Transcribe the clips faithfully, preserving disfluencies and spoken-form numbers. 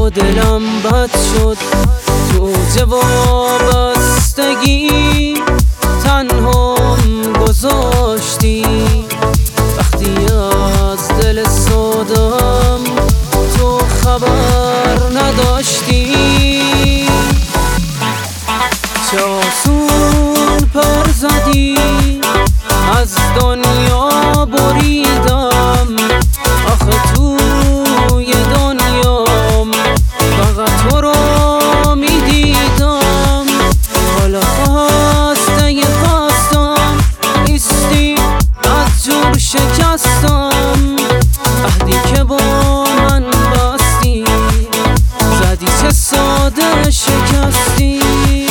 و دلم بد شد. تو وابستگی تنهام گذاشتی، وقتی از دل سادم تو خبر نداشتی. چه آسون پر زدی از دنیا بریدم، آخه توی دنیام فقط تو رو میدیدم. حالا خواسته یه خواستم نیستی، از جور شکستم. عهدی که با من بستی زدی چه ساده شکستی.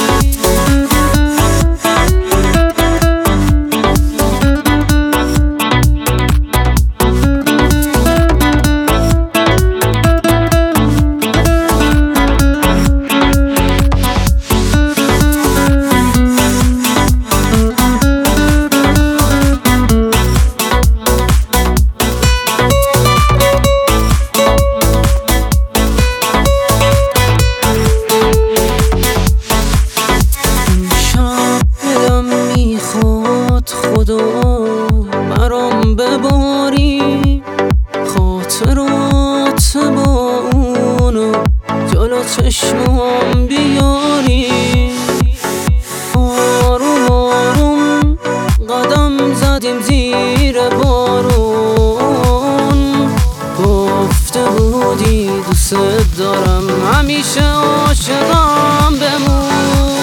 خدا برام بباری خاطرات با اونو جلو چشمام بیاری. آروم آروم قدم زدیم زیر بارون، گفته بودی دوست دارم همیشه عاشقم بمون.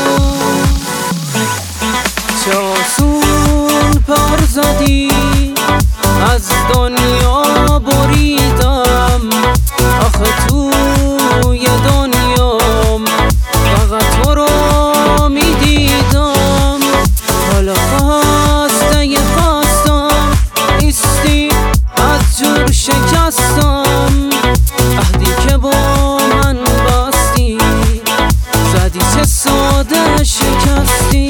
چه آسون پر زدی از دنیا بریدم، آخه توی دنیام فقط تو رو میدیدم. حالا خواسته یه خواستم نیستی، از جور شکستم. عهدی که با من بستی زدی چه ساده شکستی.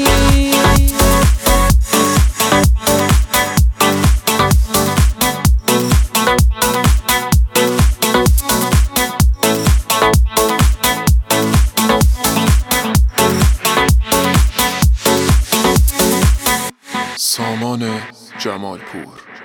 سامان جمالپور.